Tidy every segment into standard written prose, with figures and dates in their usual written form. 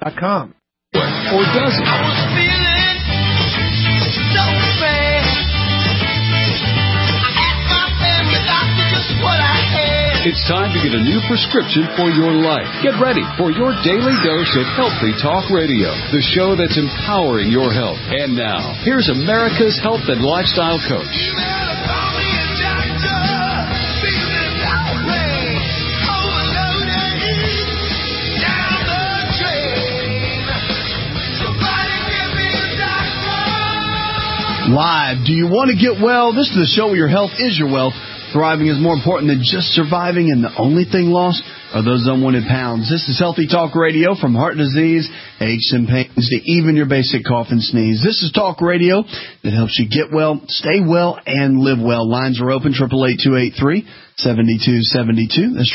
com. Or does it? I was feeling so bad. I asked my family doctor just what I had. It's time to get a new prescription for your life. Get ready for your daily dose of Healthy Talk Radio, the show that's empowering your health. And now, here's America's health and lifestyle coach. Live. Do you want to get well? This is the show where your health is your wealth. Thriving is more important than just surviving, and the only thing lost are those unwanted pounds. This is Healthy Talk Radio, from heart disease, aches and pains, to even your basic cough and sneeze. This is Talk Radio that helps you get well, stay well, and live well. Lines are open, 888-283-7272. That's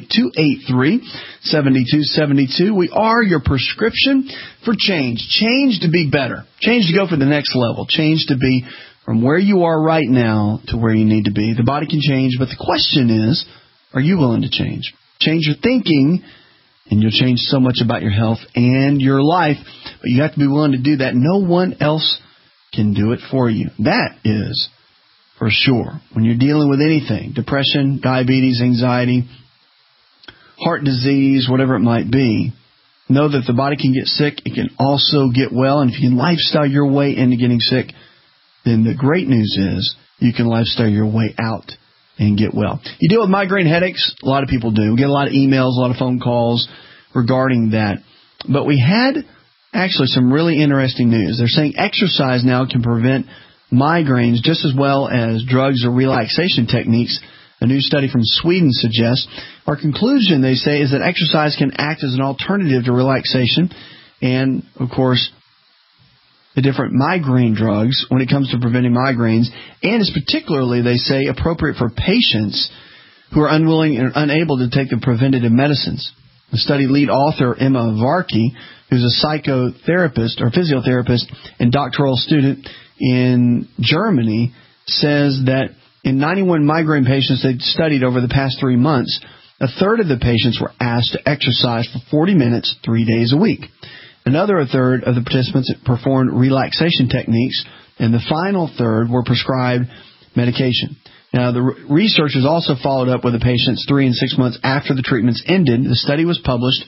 888-283-7272. We are your prescription for change. Change to be better. Change to go for the next level. Change to be from where you are right now to where you need to be. The body can change, but the question is, are you willing to change? Change your thinking, and you'll change so much about your health and your life. But you have to be willing to do that. No one else can do it for you. That is for sure. When you're dealing with anything, depression, diabetes, anxiety, heart disease, whatever it might be, know that the body can get sick. It can also get well. And if you can lifestyle your way into getting sick, then the great news is you can lifestyle your way out and get well. You deal with migraine headaches? A lot of people do. We get a lot of emails, a lot of phone calls regarding that. But we had actually some really interesting news. They're saying exercise now can prevent migraines just as well as drugs or relaxation techniques. A new study from Sweden suggests. Our conclusion, they say, is that exercise can act as an alternative to relaxation and, of course, the different migraine drugs when it comes to preventing migraines, and is particularly, they say, appropriate for patients who are unwilling and unable to take the preventative medicines. The study lead author, Emma Varkey, who's a psychotherapist or physiotherapist and doctoral student in Germany, says that in 91 migraine patients they'd studied over the past 3 months, a third of the patients were asked to exercise for 40 minutes 3 days a week. Another third of the participants performed relaxation techniques, and the final third were prescribed medication. Now, the researchers also followed up with the patients 3 and 6 months after the treatments ended. The study was published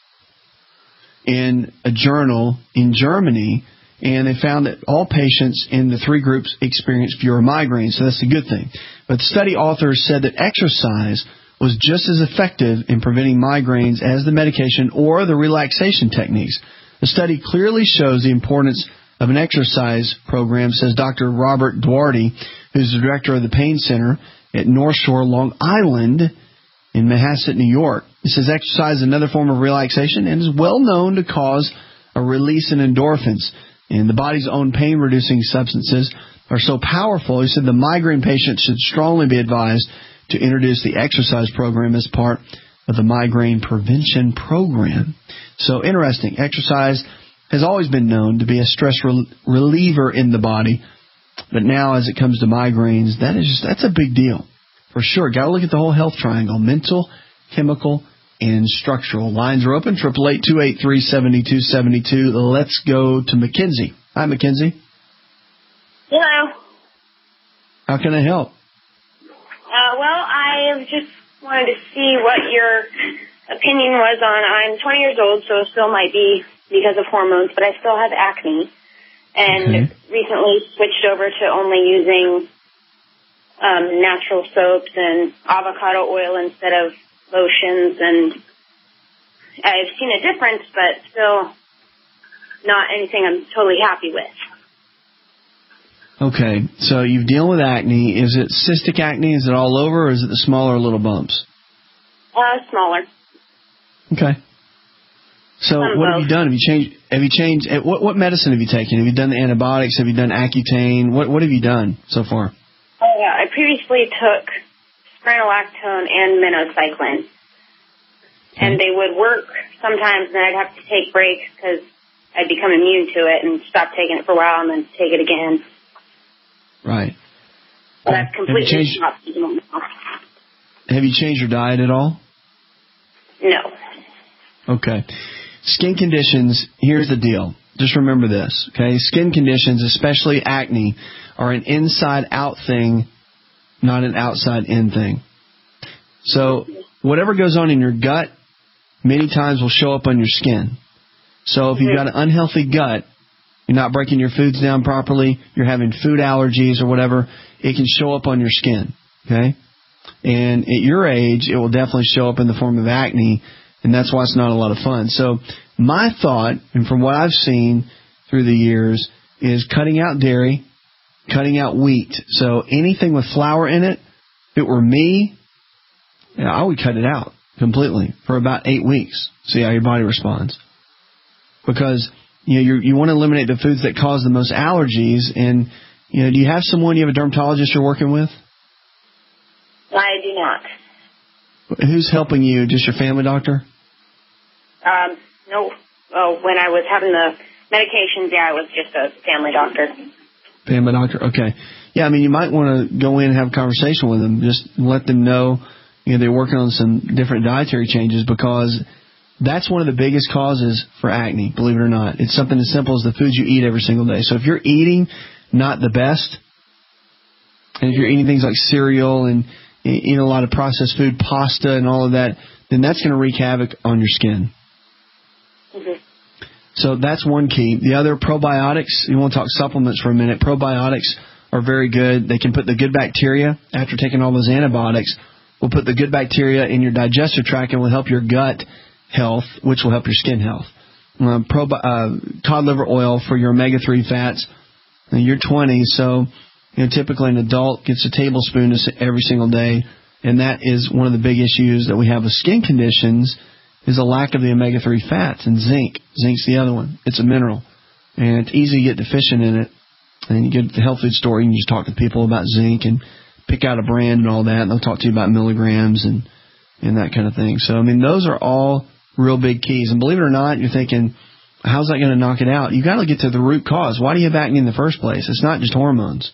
in a journal in Germany, and they found that all patients in the 3 groups experienced fewer migraines, so that's a good thing. But the study authors said that exercise was just as effective in preventing migraines as the medication or the relaxation techniques. The study clearly shows the importance of an exercise program, says Dr. Robert Duarte, who's the director of the Pain Center at North Shore, Long Island, in Manhasset, New York. He says exercise is another form of relaxation and is well known to cause a release in endorphins. And the body's own pain-reducing substances are so powerful, he said the migraine patient should strongly be advised to introduce the exercise program as part of the migraine prevention program. So interesting. Exercise has always been known to be a stress reliever in the body, but now as it comes to migraines, that's a big deal for sure. Got to look at the whole health triangle: mental, chemical, and structural. Lines are open. 888-283-7272. Let's go to Mackenzie. Hi, Mackenzie. Hello. How can I help? Well, I just wanted to see what your opinion was on, I'm 20 years old, so it still might be because of hormones, but I still have acne, and recently switched over to only using natural soaps and avocado oil instead of lotions, and I've seen a difference, but still not anything I'm totally happy with. Okay, so you're dealing with acne. Is it cystic acne? Is it all over, or is it the smaller little bumps? Smaller. Okay. So what have you done? Have you changed? What medicine have you taken? Have you done the antibiotics? Have you done Accutane? What have you done so far? Oh, yeah. I previously took spironolactone and minocycline. Okay. And they would work sometimes, and then I'd have to take breaks because I'd become immune to it and stop taking it for a while and then take it again. Right. But I've completely stopped taking it now. Have you changed your diet at all? No. Okay. Skin conditions, here's the deal. Just remember this, okay? Skin conditions, especially acne, are an inside-out thing, not an outside-in thing. So whatever goes on in your gut many times will show up on your skin. So if you've got an unhealthy gut, you're not breaking your foods down properly, you're having food allergies or whatever, it can show up on your skin, okay? And at your age, it will definitely show up in the form of acne, and that's why it's not a lot of fun. So my thought, and from what I've seen through the years, is cutting out dairy, cutting out wheat. So anything with flour in it, if it were me, I would cut it out completely for about 8 weeks. See how your body responds. Because you want to eliminate the foods that cause the most allergies. And do you have someone, you have a dermatologist you're working with? I do not. Who's helping you? Just your family doctor? No. Oh, when I was having the medications, it was just a family doctor. Family doctor, okay. Yeah, you might want to go in and have a conversation with them. Just let them know, they're working on some different dietary changes, because that's one of the biggest causes for acne, believe it or not. It's something as simple as the foods you eat every single day. So if you're eating not the best, and if you're eating things like cereal and eating a lot of processed food, pasta and all of that, then that's going to wreak havoc on your skin. Mm-hmm. So that's one key. The other, probiotics. You want to talk supplements for a minute. Probiotics are very good. They can put the good bacteria, after taking all those antibiotics, will put the good bacteria in your digestive tract and will help your gut health, which will help your skin health. Cod liver oil for your omega-3 fats. Now, you're 20, so typically an adult gets a tablespoon every single day, and that is one of the big issues that we have with skin conditions, is a lack of the omega-3 fats, and zinc. Zinc's the other one. It's a mineral, and it's easy to get deficient in it. And you get to the health food store, you can just talk to people about zinc and pick out a brand and all that, and they'll talk to you about milligrams and that kind of thing. So, those are all real big keys. And believe it or not, you're thinking, how's that going to knock it out? You've got to get to the root cause. Why do you have acne in the first place? It's not just hormones.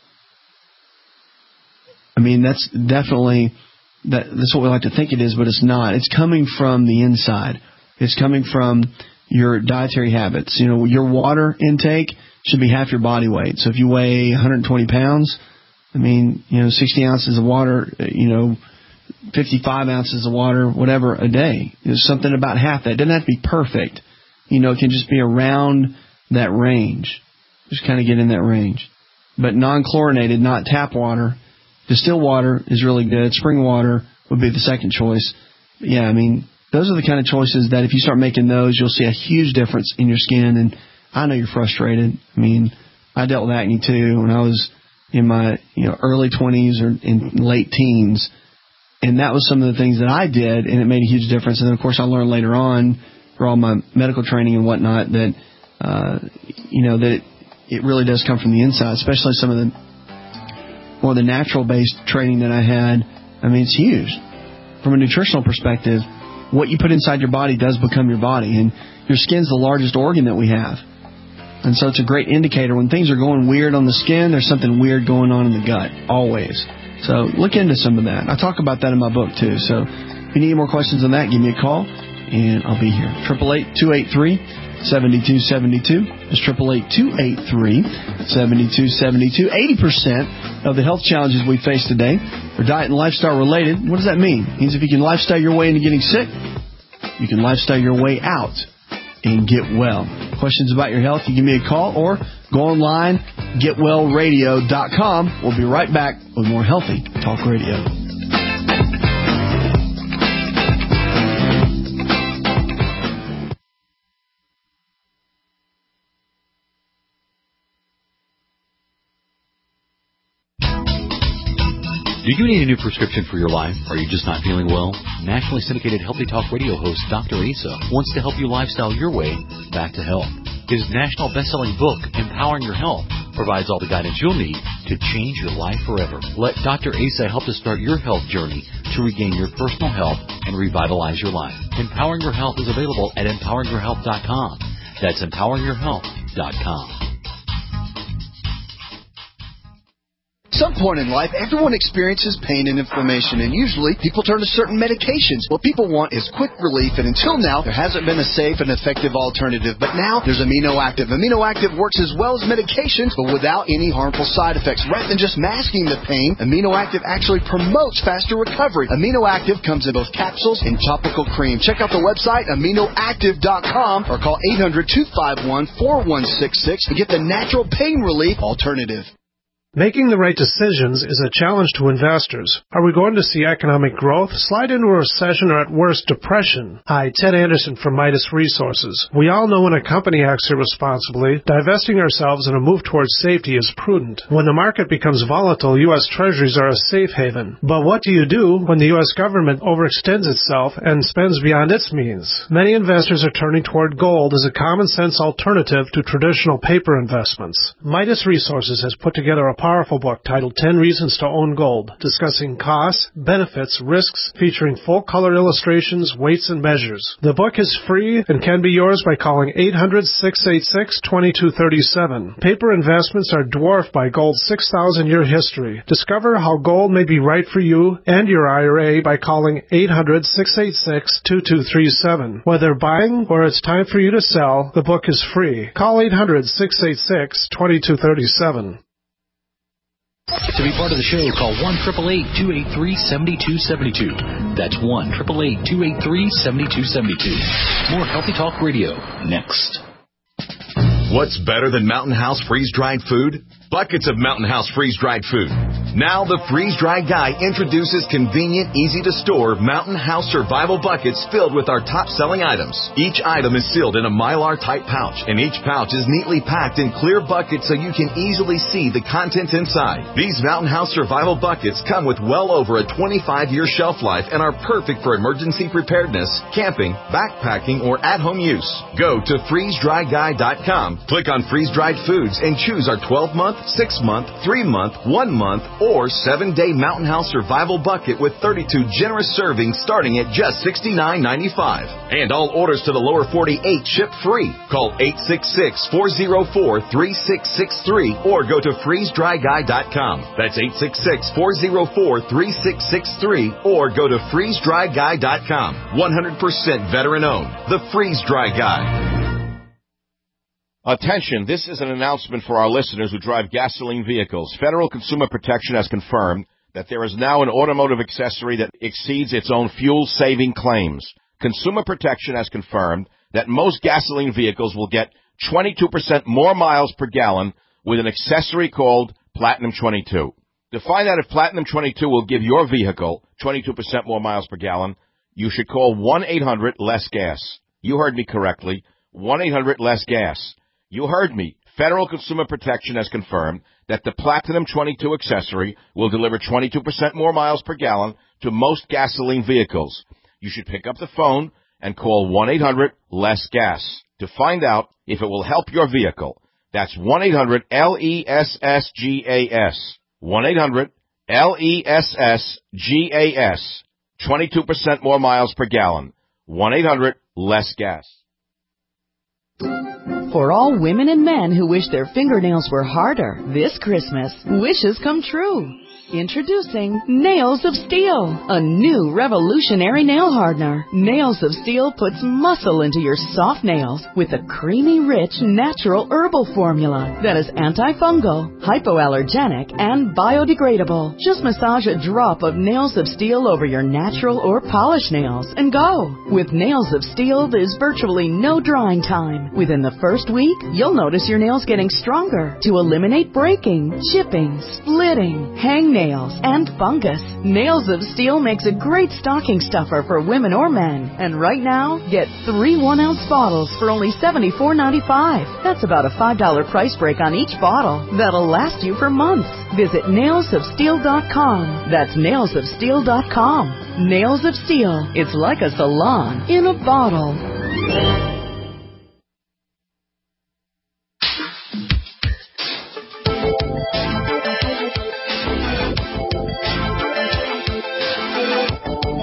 That's definitely, that's what we like to think it is, but it's not. It's coming from the inside. It's coming from your dietary habits. Your water intake should be half your body weight. So if you weigh 120 pounds, 60 ounces of water, 55 ounces of water, whatever, a day. There's something about half that. It doesn't have to be perfect. It can just be around that range. Just kind of get in that range. But non-chlorinated, not tap water. Distilled water is really good. Spring water would be the second choice. But yeah, those are the kind of choices that if you start making those, you'll see a huge difference in your skin. And I know you're frustrated. I dealt with acne too when I was in my early 20s or in late teens. And that was some of the things that I did, and it made a huge difference. And then, of course, I learned later on through all my medical training and whatnot that, that it really does come from the inside, especially some of the more the natural-based training that I had. It's huge. From a nutritional perspective, what you put inside your body does become your body, and your skin's the largest organ that we have. And so it's a great indicator. When things are going weird on the skin, there's something weird going on in the gut, always. So look into some of that. I talk about that in my book, too. So if you need more questions on that, give me a call, and I'll be here. 888-283-7272. That's 888-283-7272. 80% of the health challenges we face today are diet and lifestyle related. What does that mean? It means if you can lifestyle your way into getting sick, you can lifestyle your way out and get well. Questions about your health, you give me a call or go online, getwellradio.com. We'll be right back with more Healthy Talk Radio. Do you need a new prescription for your life? Are you just not feeling well? Nationally syndicated Healthy Talk Radio host Dr. Asa wants to help you lifestyle your way back to health. His national best-selling book, Empowering Your Health, provides all the guidance you'll need to change your life forever. Let Dr. Asa help to start your health journey to regain your personal health and revitalize your life. Empowering Your Health is available at empoweringyourhealth.com. That's empoweringyourhealth.com. some point in life, everyone experiences pain and inflammation, and usually people turn to certain medications. What people want is quick relief, and until now, there hasn't been a safe and effective alternative. But now, there's Amino Active. Amino Active works as well as medications, but without any harmful side effects. Rather than just masking the pain, Amino Active actually promotes faster recovery. Amino Active comes in both capsules and topical cream. Check out the website, aminoactive.com, or call 800-251-4166 to get the natural pain relief alternative. Making the right decisions is a challenge to investors. Are we going to see economic growth, slide into a recession, or at worst, depression? Hi, Ted Anderson from Midas Resources. We all know when a company acts irresponsibly, divesting ourselves in a move towards safety is prudent. When the market becomes volatile, U.S. Treasuries are a safe haven. But what do you do when the U.S. government overextends itself and spends beyond its means? Many investors are turning toward gold as a common-sense alternative to traditional paper investments. Midas Resources has put together a powerful book titled 10 Reasons to Own Gold, discussing costs, benefits, risks, featuring full-color illustrations, weights, and measures. The book is free and can be yours by calling 800-686-2237. Paper investments are dwarfed by gold's 6,000-year history. Discover how gold may be right for you and your IRA by calling 800-686-2237. Whether buying or it's time for you to sell, the book is free. Call 800-686-2237. To be part of the show, call 1-888-283-7272. That's 1-888-283-7272. More Healthy Talk Radio next. What's better than Mountain House freeze-dried food? Buckets of Mountain House freeze-dried food. Now the freeze-dried guy introduces convenient, easy-to-store Mountain House survival buckets filled with our top-selling items. Each item is sealed in a Mylar-type pouch, and each pouch is neatly packed in clear buckets so you can easily see the contents inside. These Mountain House survival buckets come with well over a 25-year shelf life and are perfect for emergency preparedness, camping, backpacking, or at-home use. Go to freezedryguy.com, click on freeze-dried foods, and choose our 12-month, 6-month, 3-month, 1-month, or 7-day Mountain House survival bucket with 32 generous servings starting at just $69.95. And all orders to the lower 48 ship free. Call 866-404-3663 or go to freezedryguy.com. That's 866-404-3663 or go to freezedryguy.com. 100% veteran owned. The Freeze Dry Guy. Attention, this is an announcement for our listeners who drive gasoline vehicles. Federal Consumer Protection has confirmed that there is now an automotive accessory that exceeds its own fuel-saving claims. Consumer Protection has confirmed that most gasoline vehicles will get 22% more miles per gallon with an accessory called Platinum 22. To find out if Platinum 22 will give your vehicle 22% more miles per gallon, you should call 1-800-LESS-GAS. You heard me correctly, 1-800-LESS-GAS. You heard me. Federal Consumer Protection has confirmed that the Platinum 22 accessory will deliver 22% more miles per gallon to most gasoline vehicles. You should pick up the phone and call 1-800-LESS-GAS to find out if it will help your vehicle. That's 1-800-LESS-GAS. 1-800-LESS-GAS. 22% more miles per gallon. 1-800-LESS-GAS. For all women and men who wish their fingernails were harder, this Christmas, wishes come true. Introducing Nails of Steel, a new revolutionary nail hardener. Nails of Steel puts muscle into your soft nails with a creamy, rich, natural herbal formula that is antifungal, hypoallergenic, and biodegradable. Just massage a drop of Nails of Steel over your natural or polished nails and go. With Nails of Steel, there's virtually no drying time. Within the first week, you'll notice your nails getting stronger to eliminate breaking, chipping, splitting, hangnails, and fungus. Nails of Steel makes a great stocking stuffer for women or men. And right now, get 3 1-ounce bottles for only $74.95. That's about a $5 price break on each bottle. That'll last you for months. Visit nailsofsteel.com. That's nailsofsteel.com. Nails of Steel. It's like a salon in a bottle.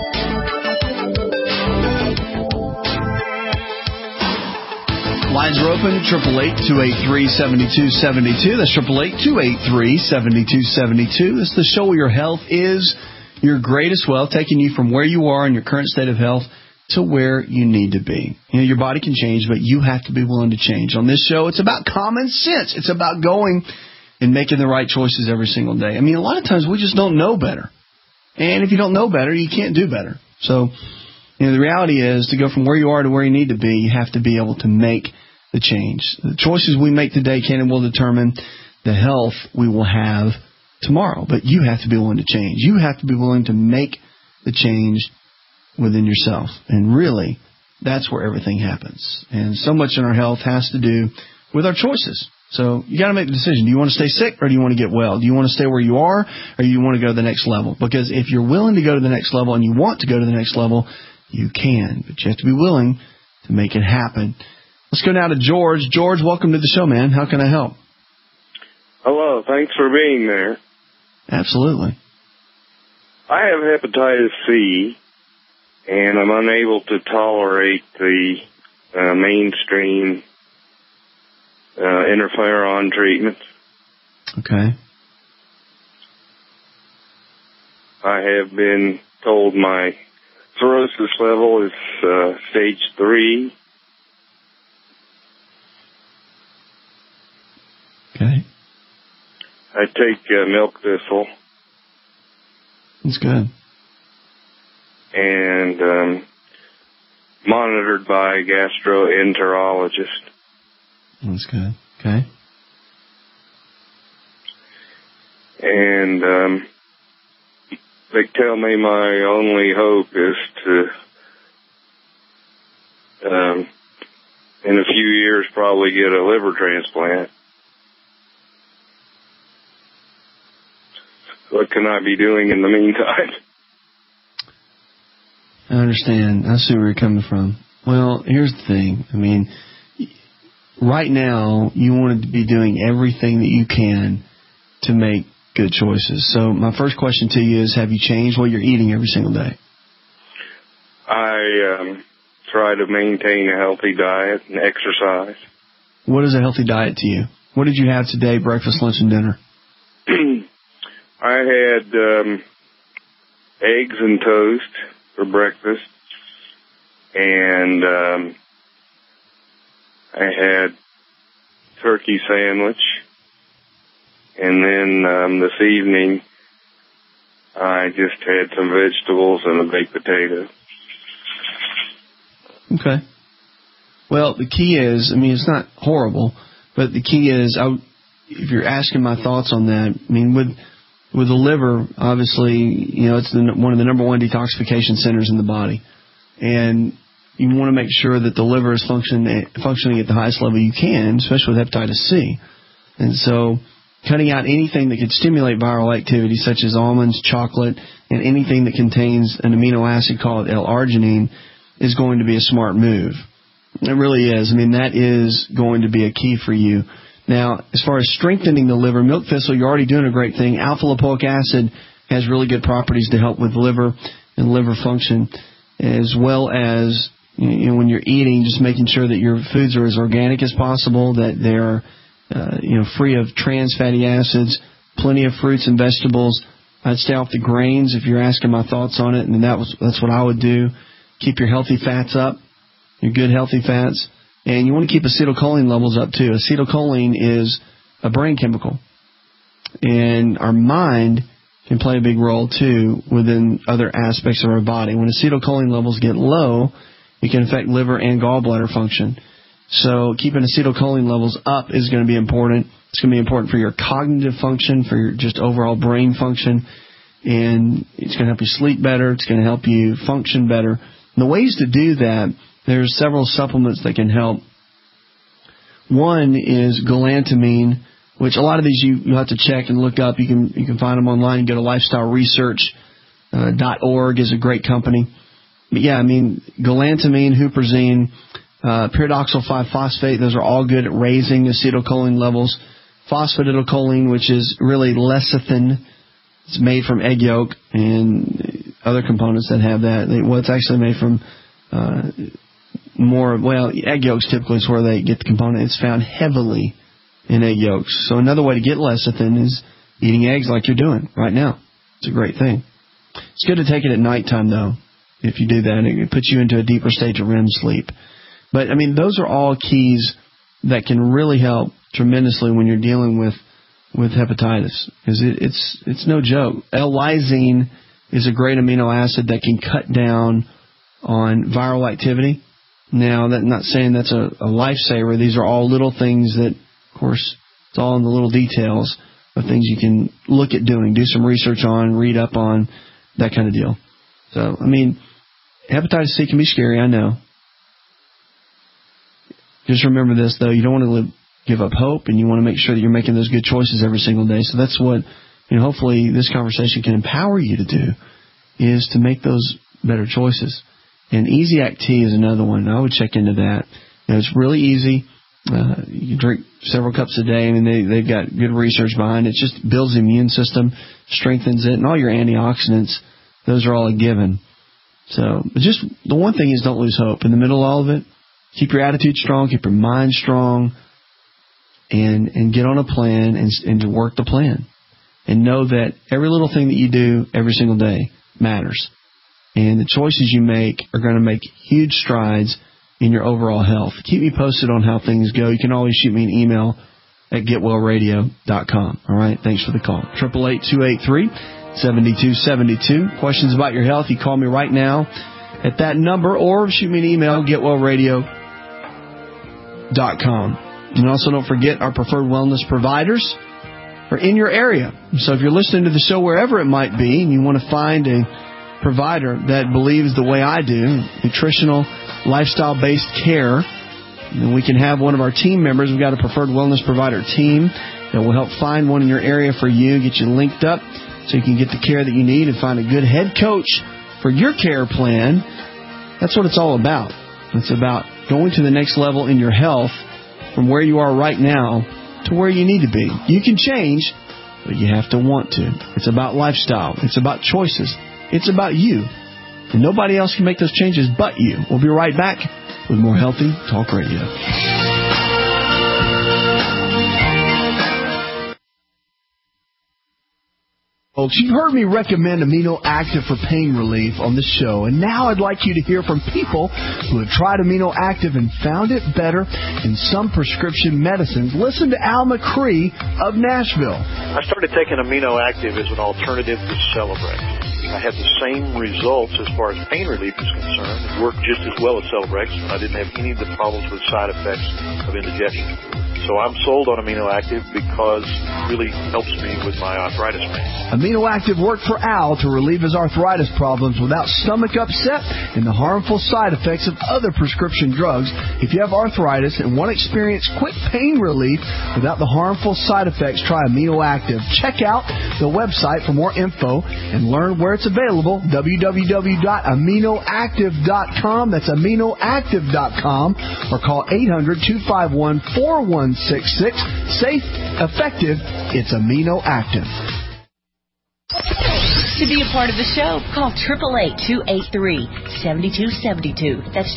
Lines are open, 888-283-7272. That's 888-283-7272. It's the show where your health is your greatest wealth, taking you from where you are in your current state of health to where you need to be. You know, your body can change, but you have to be willing to change. On this show, it's about common sense. It's about going and making the right choices every single day. I mean, a lot of times we just don't know better. And if you don't know better, you can't do better. So, you know, the reality is to go from where you are to where you need to be, you have to be able to make the change. The choices we make today can and will determine the health we will have tomorrow. But you have to be willing to change. You have to be willing to make the change within yourself. And really, that's where everything happens. And so much in our health has to do with our choices. So you got to make the decision. Do you want to stay sick or do you want to get well? Do you want to stay where you are or do you want to go to the next level? Because if you're willing to go to the next level and you want to go to the next level, you can. But you have to be willing to make it happen. Let's go now to George. George, welcome to the show, man. How can I help? Hello. Thanks for being there. Absolutely. I have hepatitis C, and I'm unable to tolerate the mainstream interferon treatment. Okay. I have been told my cirrhosis level is stage 3. Okay. I take milk thistle. That's good. And monitored by a gastroenterologist. That's good. Okay. And they tell me my only hope is to, in a few years, probably get a liver transplant. What can I be doing in the meantime? I understand. I see where you're coming from. Well, here's the thing. I mean, right now, you want to be doing everything that you can to make good choices. So my first question to you is, have you changed what you're eating every single day? I try to maintain a healthy diet and exercise. What is a healthy diet to you? What did you have today, breakfast, lunch, and dinner? I had eggs and toast for breakfast, and I had turkey sandwich, and then this evening I just had some vegetables and a baked potato. Okay. Well, the key is, I mean, it's not horrible, but the key is, if you're asking my thoughts on that, I mean, with the liver, obviously, you know, it's one of the number one detoxification centers in the body. And you want to make sure that the liver is functioning at the highest level you can, especially with hepatitis C. And so cutting out anything that could stimulate viral activity, such as almonds, chocolate, and anything that contains an amino acid called L-arginine is going to be a smart move. It really is. I mean, that is going to be a key for you. Now, as far as strengthening the liver, milk thistle, you're already doing a great thing. Alpha-lipoic acid has really good properties to help with liver and liver function, as well as, you know, when you're eating, just making sure that your foods are as organic as possible, that they're free of trans fatty acids, plenty of fruits and vegetables. I'd stay off the grains if you're asking my thoughts on it, and that's what I would do. Keep your healthy fats up, your good healthy fats. And you want to keep acetylcholine levels up, too. Acetylcholine is a brain chemical. And our mind can play a big role, too, within other aspects of our body. When acetylcholine levels get low, it can affect liver and gallbladder function. So keeping acetylcholine levels up is going to be important. It's going to be important for your cognitive function, for your just overall brain function. And it's going to help you sleep better. It's going to help you function better. And the ways to do that, there's several supplements that can help. One is galantamine, which a lot of these you'll have to check and look up. You can find them online. You go to lifestyleresearch.org is a great company. But yeah, I mean, galantamine, huperzine, pyridoxal 5-phosphate, those are all good at raising acetylcholine levels. Phosphatidylcholine, which is really lecithin. It's made from egg yolk and other components that have that. It's actually made from egg yolks typically is where they get the component. It's found heavily in egg yolks. So another way to get lecithin is eating eggs like you're doing right now. It's a great thing. It's good to take it at nighttime, though. If you do that, it puts you into a deeper stage of REM sleep. But, those are all keys that can really help tremendously when you're dealing with hepatitis. Because it's no joke. L-lysine is a great amino acid that can cut down on viral activity. Now, I'm not saying that's a lifesaver. These are all little things that, of course, it's all in the little details of things you can look at doing, do some research on, read up on, that kind of deal. So, hepatitis C can be scary, I know. Just remember this, though. You don't want to give up hope, and you want to make sure that you're making those good choices every single day. So that's what, hopefully this conversation can empower you to do, is to make those better choices. And Easy Act Tea is another one. I would check into that. It's really easy. You drink several cups a day. They've got good research behind it. It just builds the immune system, strengthens it, and all your antioxidants, those are all a given. So, but just the one thing is don't lose hope. In the middle of all of it, keep your attitude strong, keep your mind strong, and get on a plan and to work the plan. And know that every little thing that you do every single day matters. And the choices you make are going to make huge strides in your overall health. Keep me posted on how things go. You can always shoot me an email at getwellradio.com. All right? Thanks for the call. 888-283-7272. Questions about your health, you call me right now at that number or shoot me an email, getwellradio.com. And also don't forget our preferred wellness providers are in your area. So if you're listening to the show wherever it might be and you want to find a provider that believes the way I do, nutritional, lifestyle-based care, then we can have one of our team members. We've got a preferred wellness provider team that will help find one in your area for you, get you linked up so you can get the care that you need and find a good head coach for your care plan. That's what it's all about. It's about going to the next level in your health from where you are right now to where you need to be. You can change, but you have to want to. It's about lifestyle. It's about choices. It's about you. And nobody else can make those changes but you. We'll be right back with more Healthy Talk Radio. Folks, you've heard me recommend Amino Active for pain relief on the show, and now I'd like you to hear from people who have tried Amino Active and found it better in some prescription medicines. Listen to Al McCree of Nashville. I started taking Amino Active as an alternative to Celebrex. I had the same results as far as pain relief is concerned. It worked just as well as Celebrex, and I didn't have any of the problems with side effects of indigestion. So I'm sold on Amino Active because it really helps me with my arthritis pain. Amino Active worked for Al to relieve his arthritis problems without stomach upset and the harmful side effects of other prescription drugs. If you have arthritis and want to experience quick pain relief without the harmful side effects, try Amino Active. Check out the website for more info and learn where it's available, www.aminoactive.com. That's aminoactive.com, or call 800-251-4166. Safe, effective, it's Amino Active. To be a part of the show, call 888-283-7272. That's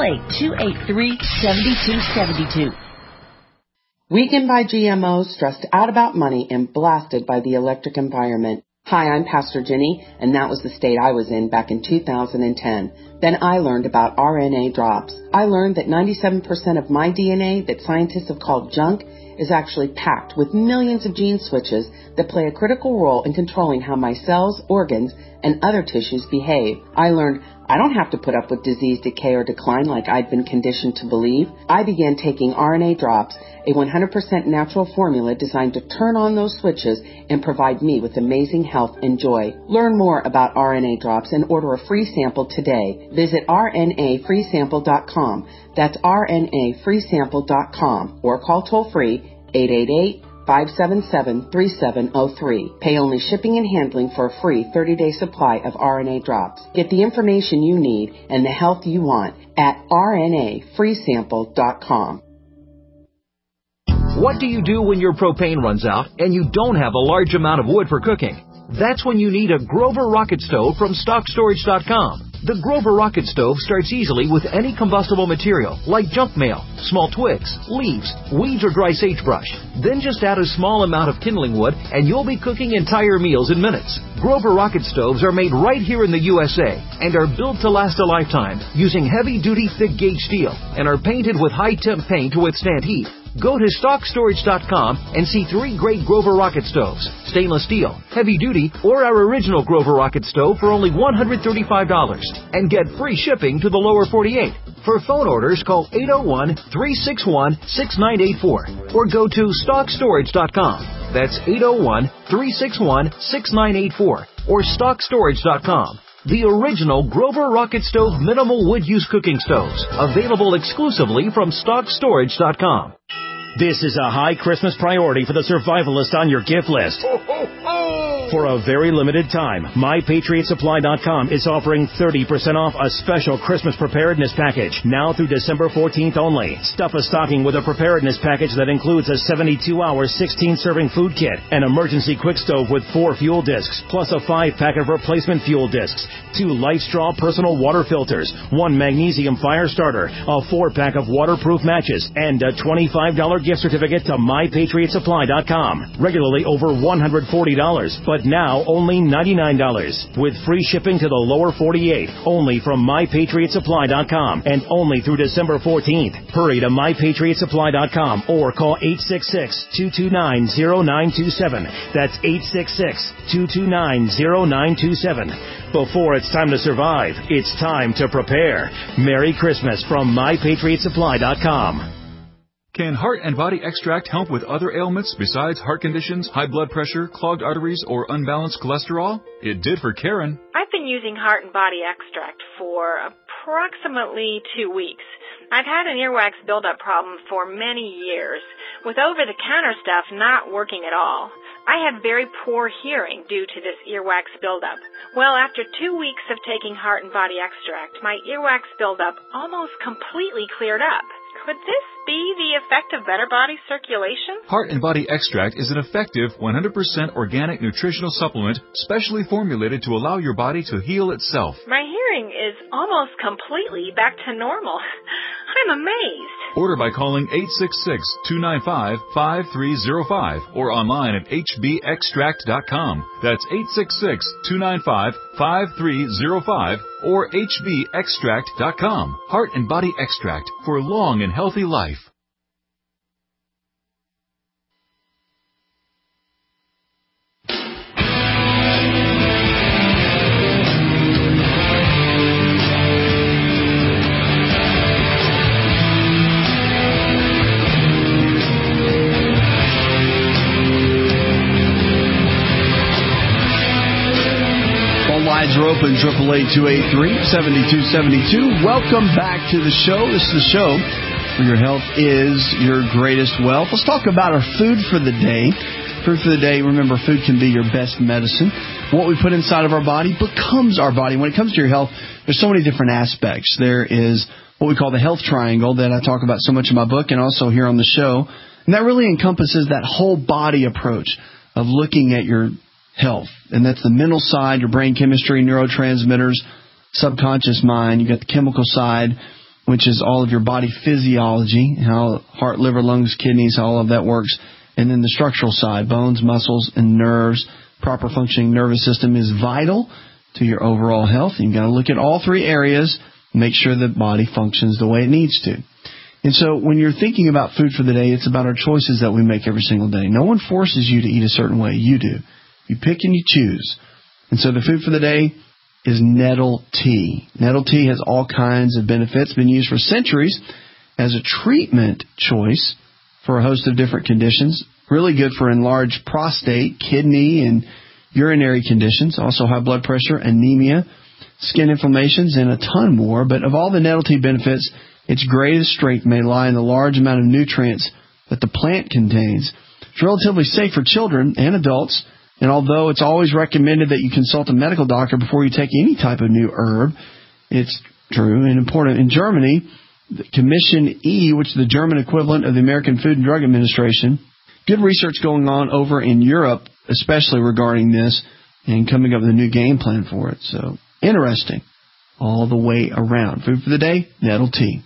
888-283-7272. Weakened by GMOs, stressed out about money, and blasted by the electric environment. Hi, I'm Pastor Jenny, and that was the state I was in back in 2010. Then I learned about RNA drops. I learned that 97% of my DNA that scientists have called junk is actually packed with millions of gene switches that play a critical role in controlling how my cells, organs, and other tissues behave. I learned I don't have to put up with disease, decay, or decline like I'd been conditioned to believe. I began taking RNA drops, a 100% natural formula designed to turn on those switches and provide me with amazing health and joy. Learn more about RNA drops and order a free sample today. Visit rnafreesample.com. That's rnafreesample.com, or call toll-free 888-577-3703. Pay only shipping and handling for a free 30-day supply of RNA drops. Get the information you need and the health you want at rnafreesample.com. What do you do when your propane runs out and you don't have a large amount of wood for cooking? That's when you need a Grover rocket stove from StockStorage.com. The Grover Rocket Stove starts easily with any combustible material, like junk mail, small twigs, leaves, weeds, or dry sagebrush. Then just add a small amount of kindling wood, and you'll be cooking entire meals in minutes. Grover Rocket Stoves are made right here in the USA and are built to last a lifetime using heavy-duty thick-gauge steel and are painted with high-temp paint to withstand heat. Go to StockStorage.com and see 3 great Grover Rocket Stoves, stainless steel, heavy duty, or our original Grover Rocket Stove for only $135 and get free shipping to the lower 48. For phone orders, call 801-361-6984 or go to StockStorage.com. That's 801-361-6984 or StockStorage.com. The original Grover Rocket Stove minimal wood use cooking stoves, available exclusively from StockStorage.com. This is a high Christmas priority for the survivalist on your gift list. For a very limited time, MyPatriotSupply.com is offering 30% off a special Christmas preparedness package, now through December 14th only. Stuff a stocking with a preparedness package that includes a 72-hour, 16-serving food kit, an emergency quick stove with 4 fuel discs, plus a 5-pack of replacement fuel discs, 2 LifeStraw personal water filters, 1 magnesium fire starter, a 4-pack of waterproof matches, and a $25 gift certificate to MyPatriotSupply.com. Regularly over $140, but now only $99. With free shipping to the lower 48, only from MyPatriotSupply.com, and only through December 14th. Hurry to MyPatriotSupply.com or call 866-229-0927. That's 866-229-0927. Before it's time to survive, it's time to prepare. Merry Christmas from MyPatriotSupply.com. Can Heart and Body Extract help with other ailments besides heart conditions, high blood pressure, clogged arteries, or unbalanced cholesterol? It did for Karen. I've been using Heart and Body Extract for approximately 2 weeks. I've had an earwax buildup problem for many years, with over-the-counter stuff not working at all. I have very poor hearing due to this earwax buildup. Well, after 2 weeks of taking Heart and Body Extract, my earwax buildup almost completely cleared up. Could this be the effect of better body circulation? Heart and Body Extract is an effective 100% organic nutritional supplement specially formulated to allow your body to heal itself. My hearing is almost completely back to normal. I'm amazed. Order by calling 866-295-5305 or online at hbextract.com. That's 866-295-5305 or hbextract.com. Heart and Body Extract for long and healthy life. Lines are open, 888-283-7272. Welcome back to the show. This is the show where your health is your greatest wealth. Let's talk about our food for the day. Food for the day, remember, food can be your best medicine. What we put inside of our body becomes our body. When it comes to your health, there's so many different aspects. There is what we call the health triangle that I talk about so much in my book and also here on the show. And that really encompasses that whole body approach of looking at your health. And that's the mental side, your brain chemistry, neurotransmitters, subconscious mind. You got the chemical side, which is all of your body physiology, how heart, liver, lungs, kidneys, how all of that works. And then the structural side, bones, muscles, and nerves. Proper functioning nervous system is vital to your overall health. You've got to look at all 3 areas, make sure the body functions the way it needs to. And so when you're thinking about food for the day, it's about our choices that we make every single day. No one forces you to eat a certain way. You do. You pick and you choose. And so the food for the day is nettle tea. Nettle tea has all kinds of benefits. Been used for centuries as a treatment choice for a host of different conditions. Really good for enlarged prostate, kidney, and urinary conditions. Also high blood pressure, anemia, skin inflammations, and a ton more. But of all the nettle tea benefits, its greatest strength may lie in the large amount of nutrients that the plant contains. It's relatively safe for children and adults. And although it's always recommended that you consult a medical doctor before you take any type of new herb, it's true and important. In Germany, the Commission E, which is the German equivalent of the American Food and Drug Administration, good research going on over in Europe, especially regarding this, and coming up with a new game plan for it. So, interesting. all the way around. Food for the day, Nettle Tea.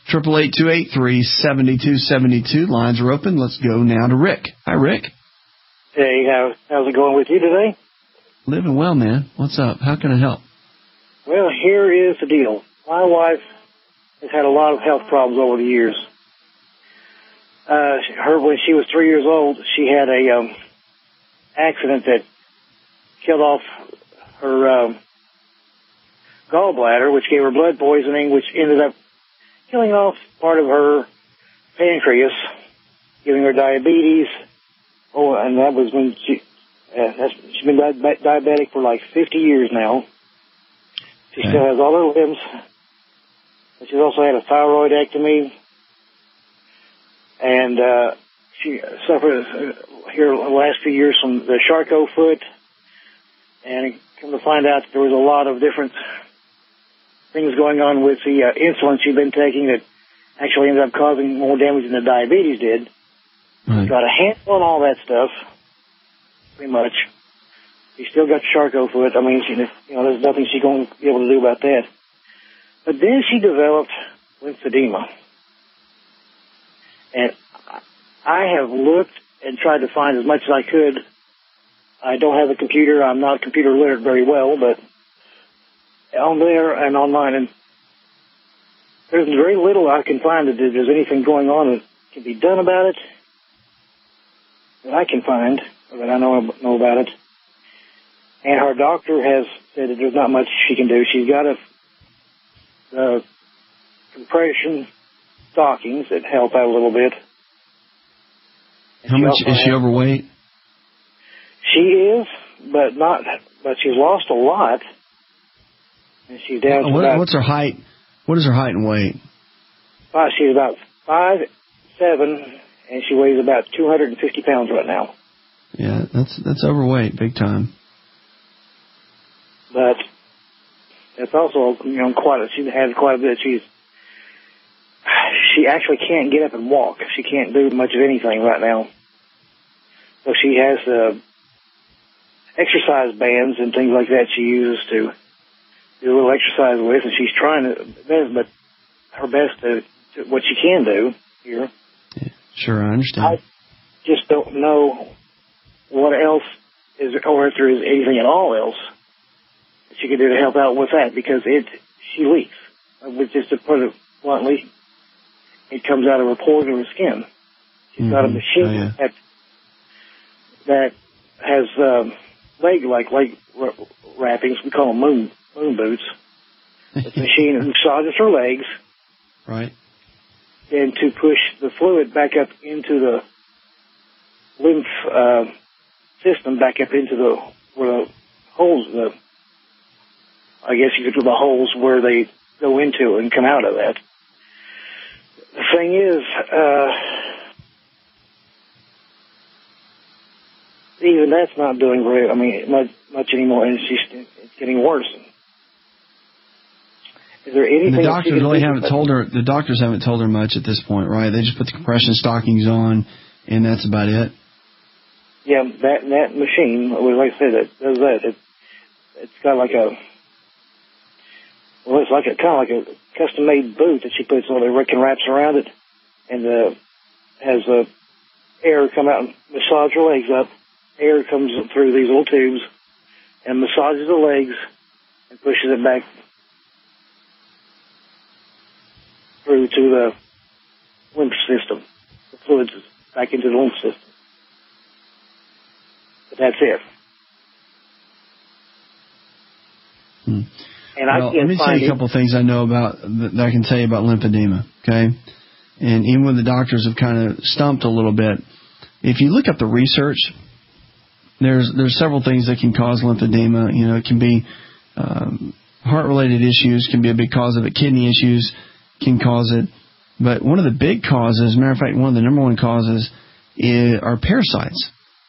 888-283-7272. Lines are open. Let's go now to Rick. Hi, Rick. Hey, how's it going with you today? Living well, man. What's up? How can I help? Well, here is the deal. My wife has had a lot of health problems over the years. When she was 3 years old, she had a accident that killed off her gallbladder, which gave her blood poisoning, which ended up killing off part of her pancreas, giving her diabetes. Oh, and that was when she's been diabetic for like 50 years now. She still has all her limbs. She's also had a thyroidectomy. And she suffered here the last few years from the Charcot foot. And come to find out that there was a lot of different things going on with the insulin she'd been taking that actually ended up causing more damage than the diabetes did. Right. Got a handle on all that stuff, pretty much. She's still got Charcot foot. I mean, there's nothing she's going to be able to do about that. But then she developed lymphedema. And I have looked and tried to find as much as I could. I don't have a computer. I'm not computer literate very well, but on there and online, and there's very little I can find that there's anything going on that can be done about it that I can find, or that I know about it. And her doctor has said that there's not much she can do. She's got a compression stockings that help out a little bit. How much is she overweight? She is, but she's lost a lot. And she's down to what's her height? What is her height and weight? She's about 5'7", and she weighs about 250 pounds right now. Yeah, that's overweight, big time. But it's also, she had quite a bit. She actually can't get up and walk. She can't do much of anything right now. So she has exercise bands and things like that she uses to do a little exercise with, and she's trying her best to what she can do here. Yeah, sure, I understand. I just don't know what else is, or if there is anything at all else that she can do to help out with that, because she leaks. Just to put it bluntly, it comes out of her pores in her skin. She's got a machine that has leg wrappings. We call them moon boots. This machine massages her legs. Right. And to push the fluid back up into the lymph system, back up into where the holes, I guess you could do the holes where they go into and come out of that. The thing is, even that's not doing much anymore, and it's getting worse. Is there anything? And the doctors really haven't told her. The doctors haven't told her much at this point, right? They just put the compression stockings on, and that's about it. Yeah, that machine, like I said, it does that. It's got like it's like kind of like a custom-made boot that she puts on there, and wraps around it, and has air come out and massage her legs up. Air comes through these little tubes and massages the legs and pushes it back through to the lymph system. The fluids back into the lymph system. But that's it. And let me tell you a couple of things I know about that I can tell you about lymphedema, okay? And even when the doctors have kind of stumped a little bit, if you look up the research, there's several things that can cause lymphedema. It can be heart-related issues, can be a big cause of it. Kidney issues can cause it. But one of the big causes, as a matter of fact, one of the number one causes are parasites.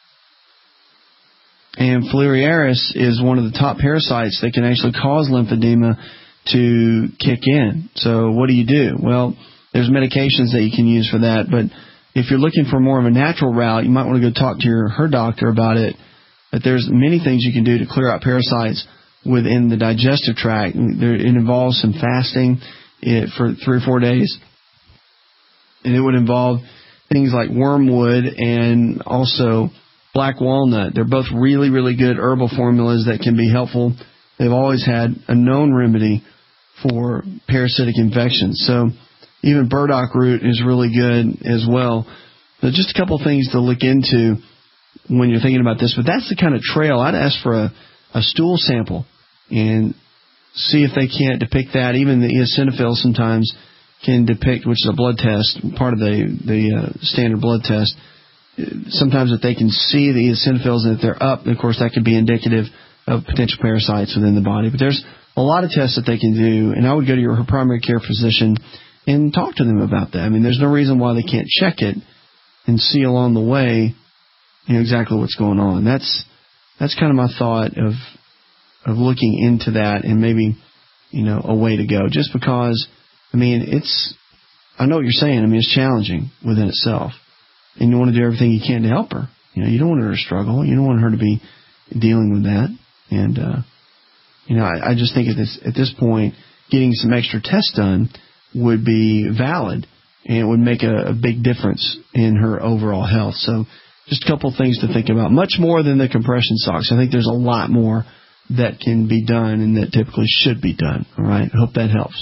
And filariasis is one of the top parasites that can actually cause lymphedema to kick in. So what do? Well, there's medications that you can use for that. But if you're looking for more of a natural route, you might want to go talk to her doctor about it. But there's many things you can do to clear out parasites. within the digestive tract. It involves some fasting for 3 or 4 days. And it would involve things like wormwood and also black walnut. They're both really, really good herbal formulas that can be helpful. They've always had a known remedy for parasitic infections. So even burdock root is really good as well. But just a couple things to look into when you're thinking about this. But that's the kind of trail. I'd ask for a stool sample and see if they can't depict that. Even the eosinophils sometimes can depict, which is a blood test, part of the standard blood test. Sometimes if they can see the eosinophils and if they're up, of course, that could be indicative of potential parasites within the body. But there's a lot of tests that they can do, and I would go to your primary care physician and talk to them about that. I mean, there's no reason why they can't check it and see along the way, exactly what's going on. That's kind of my thought of looking into that and maybe, a way to go. Just because, I know what you're saying. It's challenging within itself. And you want to do everything you can to help her. You don't want her to struggle. You don't want her to be dealing with that. And, I just think at this point, getting some extra tests done would be valid, and it would make a big difference in her overall health. So just a couple of things to think about. Much more than the compression socks. I think there's a lot more that can be done and that typically should be done. All right? I hope that helps.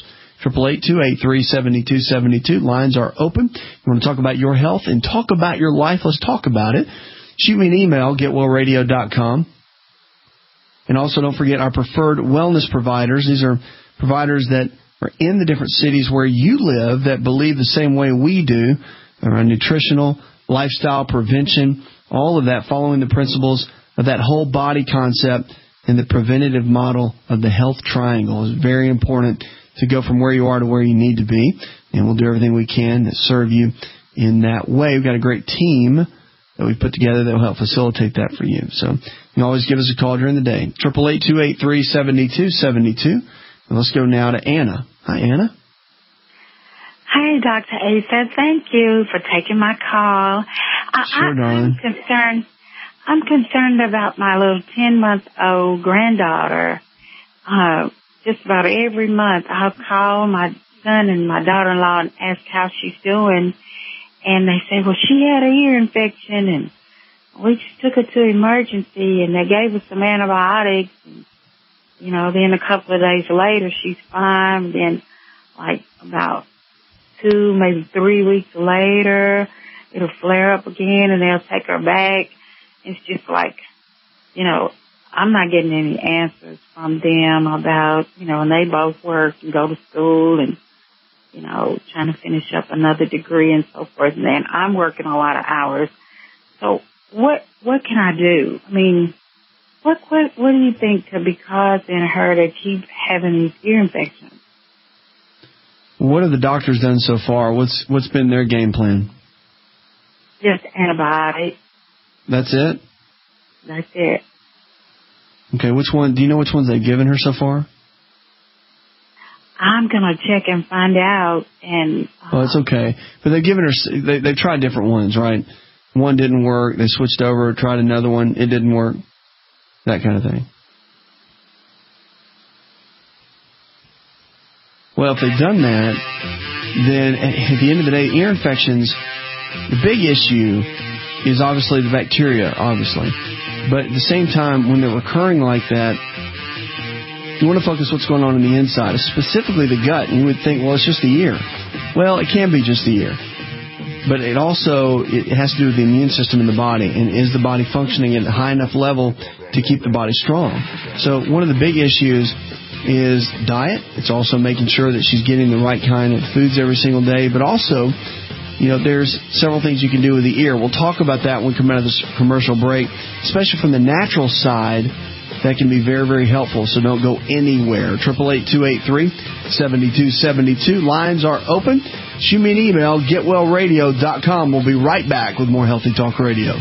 888-283-7272. Lines are open. You want to talk about your health and talk about your life? Let's talk about it. Shoot me an email, getwellradio.com. And also don't forget our preferred wellness providers. These are providers that are in the different cities where you live that believe the same way we do around nutritional, lifestyle, prevention, all of that, following the principles of that whole body concept and the preventative model of the health triangle. It's very important to go from where you are to where you need to be, and we'll do everything we can to serve you in that way. We've got a great team that we put together that will help facilitate that for you. So you can always give us a call during the day. 888-283-7272. And let's go now to Anna. Hi, Anna. Hi, Dr. Asa. Thank you for taking my call. Sure, darling. I'm concerned about my little 10-month-old granddaughter. Just about every month I'll call my son and my daughter-in-law and ask how she's doing. And they say, well, she had an ear infection, and we just took her to emergency, and they gave her some antibiotics. And, then a couple of days later, she's fine. Then, like, about 2, maybe 3 weeks later, it'll flare up again, and they'll take her back. It's just like, I'm not getting any answers from them about, and they both work and go to school and, trying to finish up another degree and so forth. And then I'm working a lot of hours. So what can I do? What do you think could be causing her to keep having these ear infections? What have the doctors done so far? What's been their game plan? Just antibiotics. That's it? That's it. Okay, do you know which ones they've given her so far? I'm going to check and find out. And well, it's okay. But they've given her, they've tried different ones, right? One didn't work. They switched over, tried another one. It didn't work. That kind of thing. Well, if they've done that, then at the end of the day, ear infections, the big issue is obviously the bacteria, obviously. But at the same time, when they're recurring like that, you want to focus what's going on in the inside, specifically the gut. And you would think, well, it's just the ear. Well, it can be just the ear. But it has to do with the immune system in the body. And is the body functioning at a high enough level to keep the body strong? So one of the big issues is diet. It's also making sure that she's getting the right kind of foods every single day. But also, there's several things you can do with the ear. We'll talk about that when we come out of this commercial break, especially from the natural side. That can be very, very helpful, so don't go anywhere. 888-283-7272. Lines are open. Shoot me an email, getwellradio.com. We'll be right back with more Healthy Talk Radio.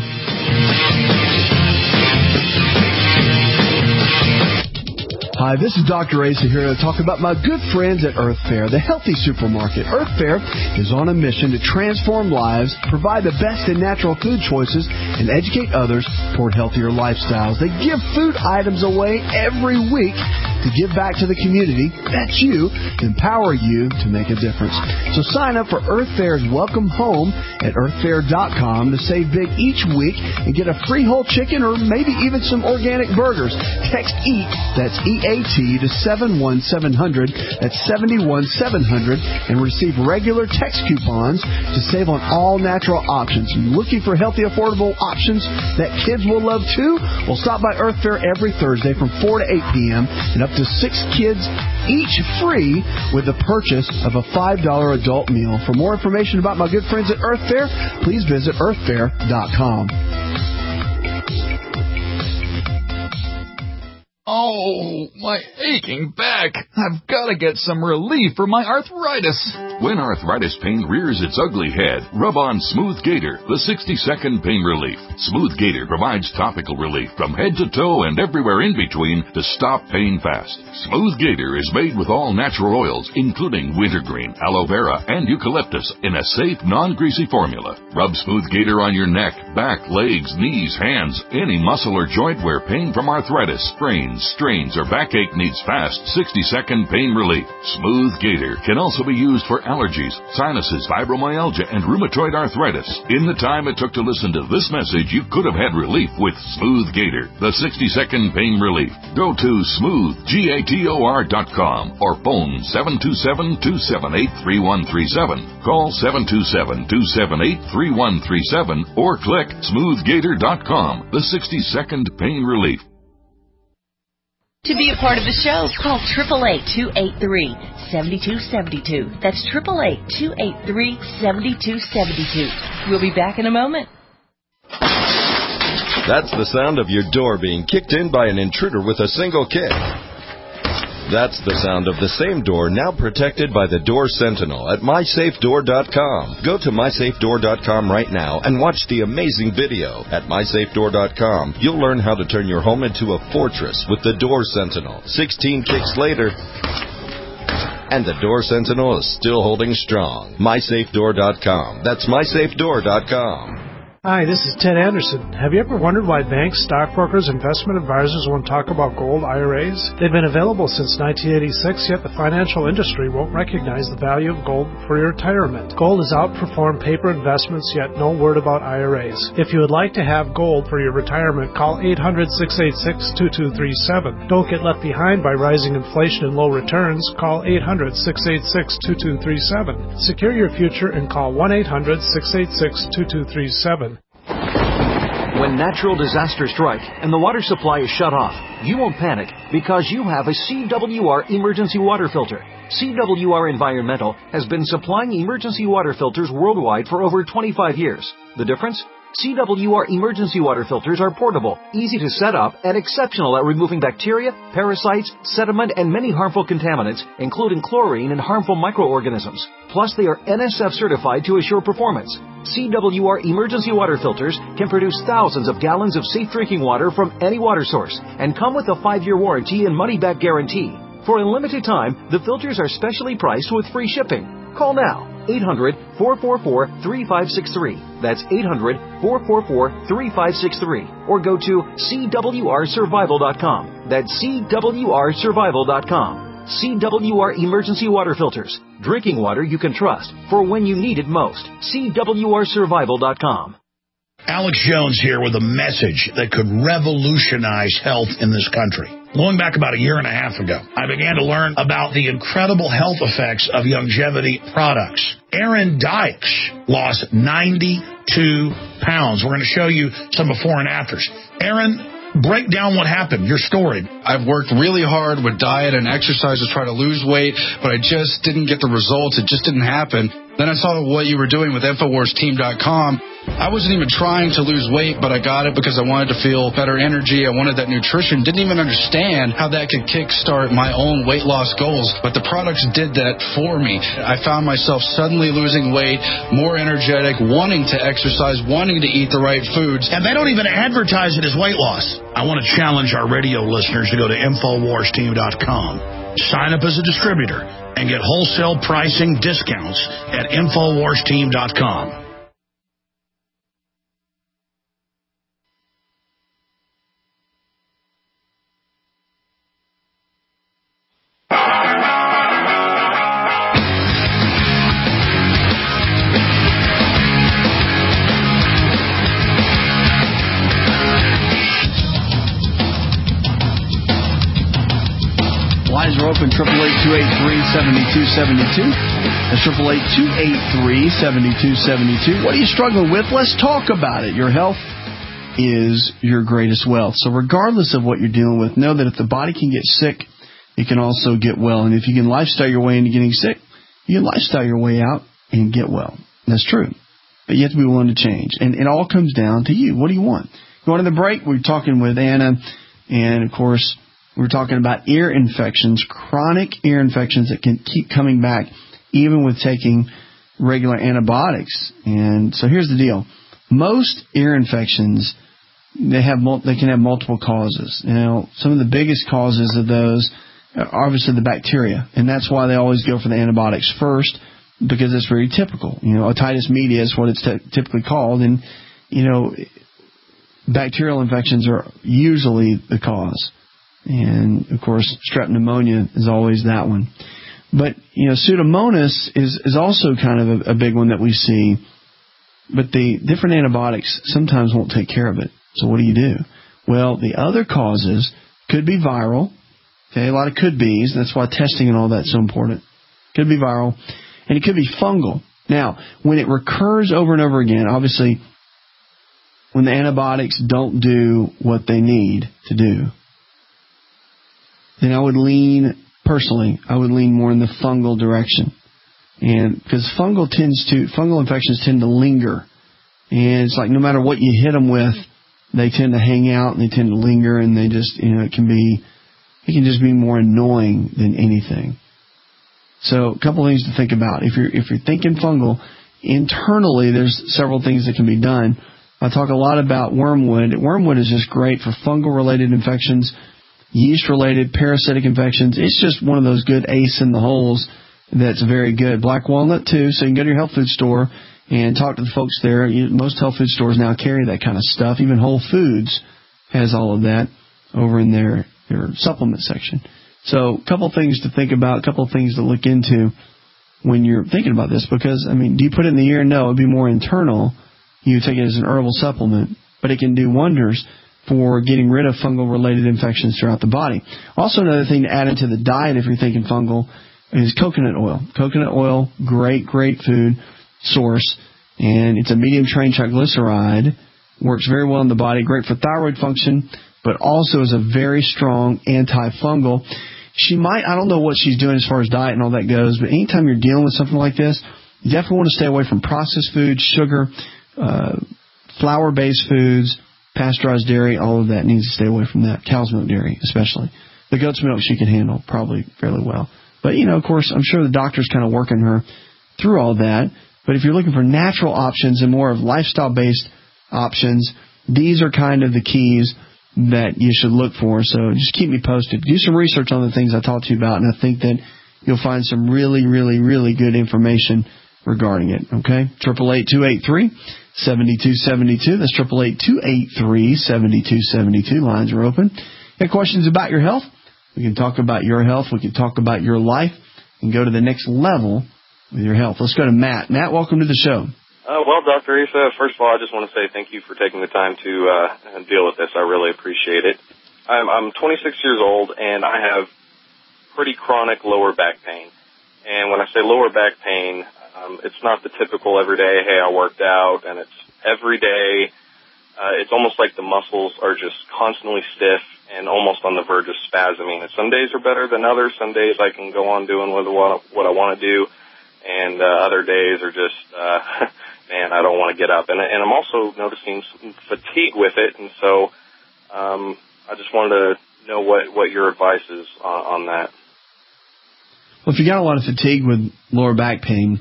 Hi, this is Dr. Asa here to talk about my good friends at Earth Fare, the healthy supermarket. Earth Fare is on a mission to transform lives, provide the best in natural food choices, and educate others toward healthier lifestyles. They give food items away every week to give back to the community. That's you, empower you to make a difference. So sign up for Earth Fare's Welcome Home at earthfare.com to save big each week and get a free whole chicken or maybe even some organic burgers. Text EAT, that's EAT, to 71700, that's 71700, and receive regular text coupons to save on all natural options. Looking for healthy, affordable options that kids will love too? Well, stop by Earth Fare every Thursday from 4 to 8 p.m. and up to 6 kids each free with the purchase of a $5 adult meal. For more information about my good friends at Earth Fare, please visit earthfare.com. Oh, my aching back. I've got to get some relief for my arthritis. When arthritis pain rears its ugly head, rub on Smooth Gator, the 60-second pain relief. Smooth Gator provides topical relief from head to toe and everywhere in between to stop pain fast. Smooth Gator is made with all natural oils, including wintergreen, aloe vera, and eucalyptus in a safe, non-greasy formula. Rub Smooth Gator on your neck, back, legs, knees, hands, any muscle or joint where pain from arthritis, sprains, strains, or backache needs fast 60-second pain relief. Smooth Gator can also be used for allergies, sinuses, fibromyalgia, and rheumatoid arthritis. In the time it took to listen to this message, you could have had relief with Smooth Gator, the 60-second pain relief. Go to smoothgator.com or phone 727-278-3137. Call 727-278-3137 or click smoothgator.com, the 60-second pain relief. To be a part of the show, call 888-283-7272. That's 888-283-7272. We'll be back in a moment. That's the sound of your door being kicked in by an intruder with a single kick. That's the sound of the same door now protected by the Door Sentinel at MySafeDoor.com. Go to MySafeDoor.com right now and watch the amazing video. At MySafeDoor.com, you'll learn how to turn your home into a fortress with the Door Sentinel. 16 kicks later, and the Door Sentinel is still holding strong. MySafeDoor.com. That's MySafeDoor.com. Hi, this is Ted Anderson. Have you ever wondered why banks, stockbrokers, investment advisors won't talk about gold IRAs? They've been available since 1986, yet the financial industry won't recognize the value of gold for your retirement. Gold has outperformed paper investments, yet no word about IRAs. If you would like to have gold for your retirement, call 800-686-2237. Don't get left behind by rising inflation and low returns. Call 800-686-2237. Secure your future and call 1-800-686-2237. When natural disasters strike and the water supply is shut off, you won't panic because you have a CWR emergency water filter. CWR Environmental has been supplying emergency water filters worldwide for over 25 years. The difference? CWR emergency water filters are portable, easy to set up, and exceptional at removing bacteria, parasites, sediment, and many harmful contaminants, including chlorine and harmful microorganisms. Plus, they are NSF certified to assure performance. CWR emergency water filters can produce thousands of gallons of safe drinking water from any water source and come with a 5-year warranty and money-back guarantee. For a limited time, the filters are specially priced with free shipping. Call now. 800-444-3563. That's 800-444-3563. Or go to CWRsurvival.com. That's CWRsurvival.com. CWR Emergency Water Filters. Drinking water you can trust for when you need it most. CWRsurvival.com. Alex Jones here with a message that could revolutionize health in this country. Going back about a year and a half ago, I began to learn about the incredible health effects of longevity products. Aaron Dykes lost 92 pounds. We're going to show you some before and afters. Aaron, break down what happened, your story. I've worked really hard with diet and exercise to try to lose weight, but I just didn't get the results. It just didn't happen. Then I saw what you were doing with InfoWarsTeam.com, I wasn't even trying to lose weight, but I got it because I wanted to feel better energy. I wanted that nutrition. Didn't even understand how that could kickstart my own weight loss goals, but the products did that for me. I found myself suddenly losing weight, more energetic, wanting to exercise, wanting to eat the right foods. And they don't even advertise it as weight loss. I want to challenge our radio listeners to go to InfoWarsTeam.com, sign up as a distributor, and get wholesale pricing discounts at InfoWarsTeam.com. Lines are open, 888-283-7272. That's 888-283-7272. What are you struggling with? Let's talk about it. Your health is your greatest wealth. So regardless of what you're dealing with, know that if the body can get sick, it can also get well. And if you can lifestyle your way into getting sick, you can lifestyle your way out and get well. That's true. But you have to be willing to change. And it all comes down to you. What do you want? Going to the break, we're talking with Anna, and, of course, we're talking about ear infections, chronic ear infections that can keep coming back even with taking regular antibiotics. And so here's the deal. Most ear infections, they can have multiple causes. Some of the biggest causes of those are obviously the bacteria, and that's why they always go for the antibiotics first, because it's very typical. Otitis media is what it's typically called, and, bacterial infections are usually the cause. And, of course, strep pneumonia is always that one. But, Pseudomonas is also kind of a big one that we see. But the different antibiotics sometimes won't take care of it. So what do you do? Well, the other causes could be viral. Okay, a lot of could be's. That's why testing and all that's so important. Could be viral. And it could be fungal. Now, when it recurs over and over again, obviously, when the antibiotics don't do what they need to do, then I would lean more in the fungal direction. And because fungal infections tend to linger. And it's like no matter what you hit them with, they tend to hang out and they tend to linger, and they just, it can just be more annoying than anything. So a couple things to think about. If you're thinking fungal, internally there's several things that can be done. I talk a lot about wormwood. Wormwood is just great for fungal-related infections, yeast-related, parasitic infections. It's just one of those good ace in the holes that's very good. Black walnut, too, so you can go to your health food store and talk to the folks there. Most health food stores now carry that kind of stuff. Even Whole Foods has all of that over in their supplement section. So a couple things to think about, a couple things to look into when you're thinking about this. Because, do you put it in the ear? No, it would be more internal. You take it as an herbal supplement, but it can do wonders for getting rid of fungal-related infections throughout the body. Also, another thing to add into the diet if you're thinking fungal is coconut oil. Coconut oil, great food source, and it's a medium-chain triglyceride. Works very well in the body, great for thyroid function, but also is a very strong antifungal. I don't know what she's doing as far as diet and all that goes, but anytime you're dealing with something like this, you definitely want to stay away from processed foods, sugar, flour-based foods, pasteurized dairy, all of that needs to stay away from that. Cow's milk dairy, especially. The goat's milk she can handle probably fairly well. But, of course, I'm sure the doctor's kind of working her through all that. But if you're looking for natural options and more of lifestyle-based options, these are kind of the keys that you should look for. So just keep me posted. Do some research on the things I talked to you about, and I think that you'll find some really, really, really good information regarding it. Okay? 888-283-7272. That's 888-283-7272. Lines are open. Got questions about your health? We can talk about your health. We can talk about your life and go to the next level with your health. Let's go to Matt. Matt, welcome to the show. Well, Dr. Issa, first of all, I just want to say thank you for taking the time to deal with this. I really appreciate it. I'm 26 years old, and I have pretty chronic lower back pain. And when I say lower back pain, it's not the typical everyday, hey, I worked out, and it's every day. It's almost like the muscles are just constantly stiff and almost on the verge of spasming. And some days are better than others. Some days I can go on doing what I want to do, and other days are just man, I don't want to get up. And I'm also noticing some fatigue with it, and so I just wanted to know what your advice is on that. Well, if you got a lot of fatigue with lower back pain,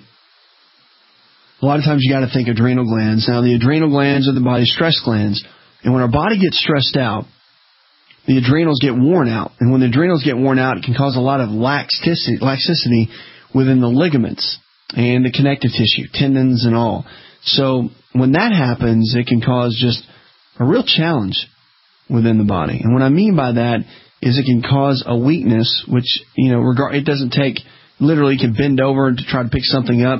a lot of times you got to think adrenal glands. Now, the adrenal glands are the body's stress glands, and when our body gets stressed out, the adrenals get worn out. And when the adrenals get worn out, it can cause a lot of laxity within the ligaments and the connective tissue, tendons and all. So when that happens, it can cause just a real challenge within the body. And what I mean by that is it can cause a weakness, which, it doesn't take, literally you can bend over to try to pick something up,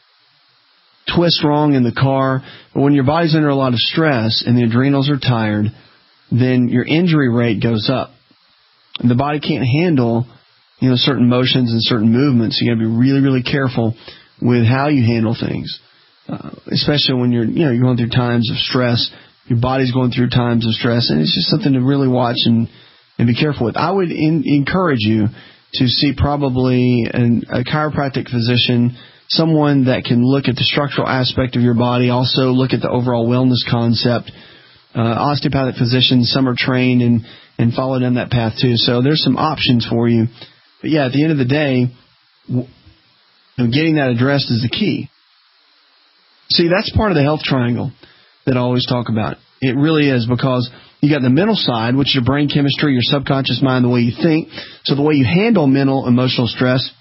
twist wrong in the car. But when your body's under a lot of stress and the adrenals are tired, then your injury rate goes up. And the body can't handle, certain motions and certain movements. You got to be really, really careful with how you handle things, especially when you're going through times of stress. Your body's going through times of stress, and it's just something to really watch and be careful with. I would encourage you to see probably a chiropractic physician, someone that can look at the structural aspect of your body, also look at the overall wellness concept. Osteopathic physicians, some are trained and follow down that path too. So there's some options for you. But yeah, at the end of the day, getting that addressed is the key. See, that's part of the health triangle that I always talk about. It really is, because you got the mental side, which is your brain chemistry, your subconscious mind, the way you think. So the way you handle mental, emotional stress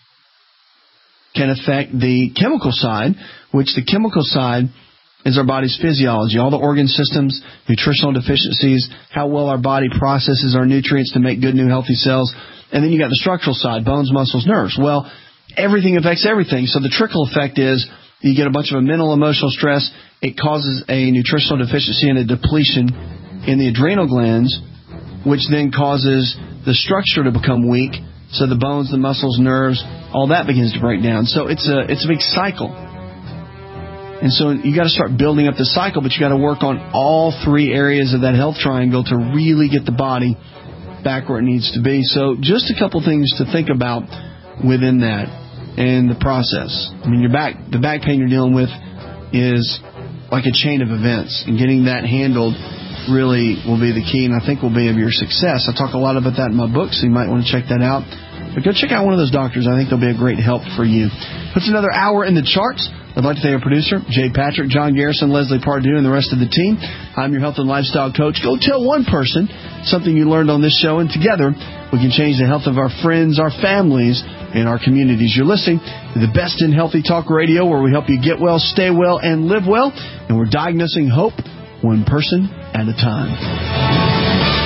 can affect the chemical side, which the chemical side is our body's physiology, all the organ systems, nutritional deficiencies, how well our body processes our nutrients to make good, new, healthy cells. And then you got the structural side, bones, muscles, nerves. Well, everything affects everything. So the trickle effect is you get a bunch of mental, emotional stress. It causes a nutritional deficiency and a depletion in the adrenal glands, which then causes the structure to become weak. So the bones, the muscles, nerves, all that begins to break down. So it's a big cycle. And so you got to start building up the cycle, but you got to work on all three areas of that health triangle to really get the body back where it needs to be. So just a couple things to think about within that and the process. I mean, the back pain you're dealing with is like a chain of events, and getting that handled really will be the key, and I think will be of your success. I talk a lot about that in my book, so you might want to check that out. But go check out one of those doctors. I think they'll be a great help for you. Puts another hour in the charts. I'd like to thank our producer, Jay Patrick, John Garrison, Leslie Pardue, and the rest of the team. I'm your health and lifestyle coach. Go tell one person something you learned on this show, and together we can change the health of our friends, our families, and our communities. You're listening to the best in healthy talk radio, where we help you get well, stay well, and live well. And we're diagnosing hope one person at a time.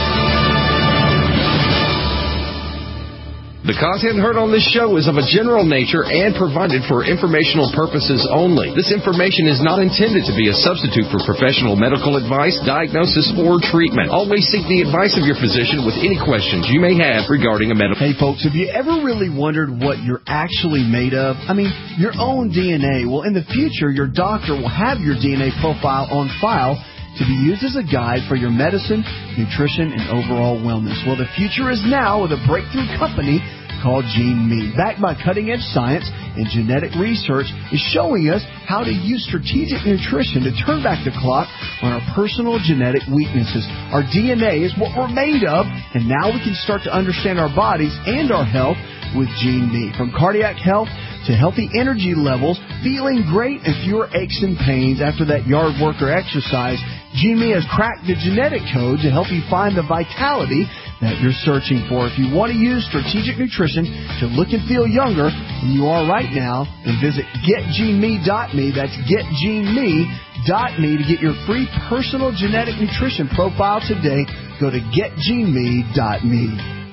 The content heard on this show is of a general nature and provided for informational purposes only. This information is not intended to be a substitute for professional medical advice, diagnosis, or treatment. Always seek the advice of your physician with any questions you may have regarding a medical... Hey, folks, have you ever really wondered what you're actually made of? I mean, your own DNA. Well, in the future, your doctor will have your DNA profile on file to be used as a guide for your medicine, nutrition, and overall wellness. Well, the future is now with a breakthrough company called GeneMe. Backed by cutting-edge science and genetic research, is showing us how to use strategic nutrition to turn back the clock on our personal genetic weaknesses. Our DNA is what we're made of, and now we can start to understand our bodies and our health with GeneMe. From cardiac health to healthy energy levels, feeling great, and fewer aches and pains after that yard work or exercise, GeneMe has cracked the genetic code to help you find the vitality that you're searching for. If you want to use strategic nutrition to look and feel younger than you are right now, then visit getgeneme.me. That's getgeneme.me to get your free personal genetic nutrition profile today. Go to getgeneme.me.